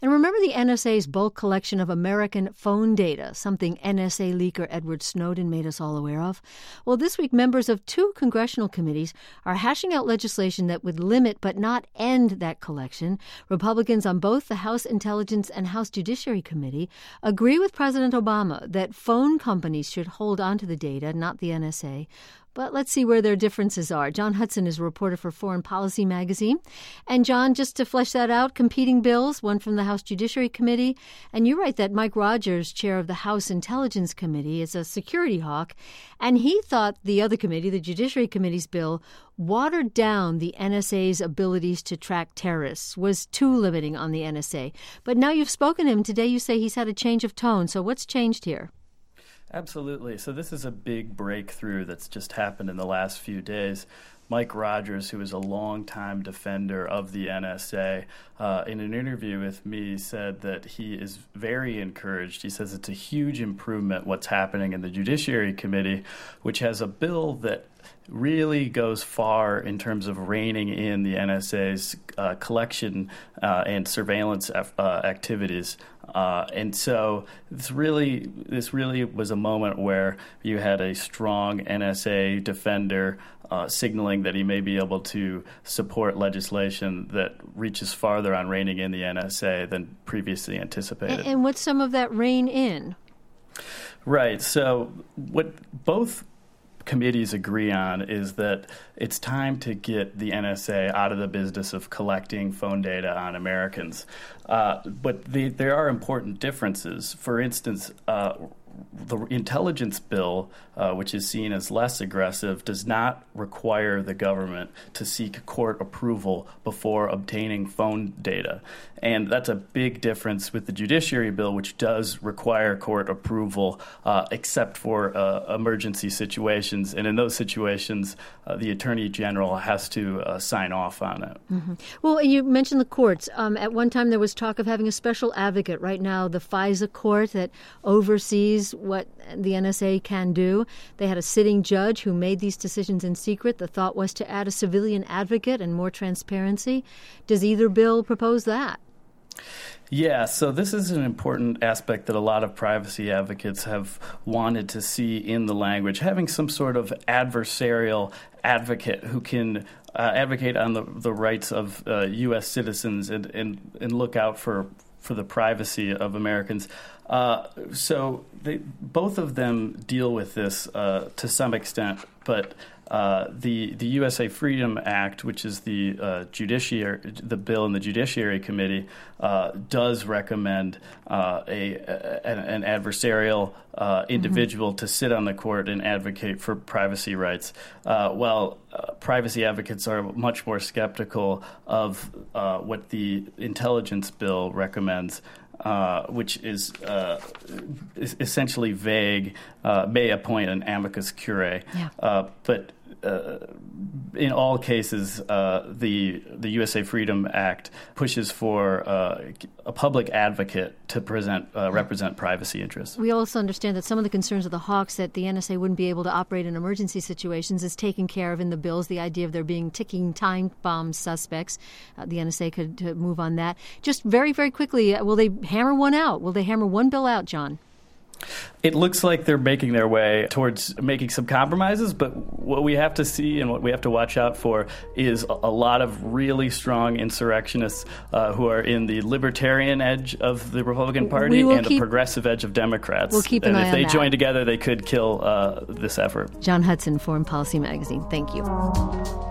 And remember the NSA's bulk collection of American phone data, something NSA leaker Edward Snowden made us all aware of? Well, this week, members of 2 congressional committees are hashing out legislation that would limit but not end that collection. Republicans on both the House Intelligence and House Judiciary Committee agree with President Obama that phone companies should hold on to the data, not the NSA. But let's see where their differences are. John Hudson is a reporter for Foreign Policy magazine. And John, just to flesh that out, competing bills, one from the House Judiciary Committee. And you write that Mike Rogers, chair of the House Intelligence Committee, is a security hawk. And he thought the other committee, the Judiciary Committee's bill, watered down the NSA's abilities to track terrorists, was too limiting on the NSA. But now you've spoken to him. Today you say he's had a change of tone. So what's changed here? Absolutely. So this is a big breakthrough that's just happened in the last few days. Mike Rogers, who is a longtime defender of the NSA, in an interview with me said that he is very encouraged. He says it's a huge improvement what's happening in the Judiciary Committee, which has a bill that really goes far in terms of reining in the NSA's collection and surveillance activities. And so this really was a moment where you had a strong NSA defender signaling that he may be able to support legislation that reaches farther on reining in the NSA than previously anticipated. And what's some of that rein in? Right. So what both committees agree on is that it's time to get the NSA out of the business of collecting phone data on Americans. But there are important differences. For instance, the intelligence bill, which is seen as less aggressive, does not require the government to seek court approval before obtaining phone data. And that's a big difference with the judiciary bill, which does require court approval, except for emergency situations. And in those situations, the Attorney General has to sign off on it. Mm-hmm. Well, and you mentioned the courts. At one time, there was talk of having a special advocate. Right now, the FISA court that oversees what the NSA can do. They had a sitting judge who made these decisions in secret. The thought was to add a civilian advocate and more transparency. Does either bill propose that? Yeah, so this is an important aspect that a lot of privacy advocates have wanted to see in the language, having some sort of adversarial advocate who can advocate on the rights of U.S. citizens and look out for the privacy of Americans. So both of them deal with this to some extent, but the USA Freedom Act, which is the bill in the Judiciary Committee, does recommend an adversarial individual to sit on the court and advocate for privacy rights. While privacy advocates are much more skeptical of what the intelligence bill recommends, which is essentially vague, may appoint an amicus curiae. Yeah. But in all cases, the USA Freedom Act pushes for a public advocate to represent privacy interests. We also understand that some of the concerns of the hawks that the NSA wouldn't be able to operate in emergency situations is taken care of in the bills, the idea of there being ticking time bomb suspects. The NSA could move on that. Just very, very quickly, will they hammer one out? Will they hammer one bill out, John? It looks like they're making their way towards making some compromises, but what we have to see and what we have to watch out for is a lot of really strong insurrectionists who are in the libertarian edge of the Republican Party and the progressive edge of Democrats. We'll keep an eye on that. And if they join together, they could kill this effort. John Hudson, Foreign Policy magazine. Thank you.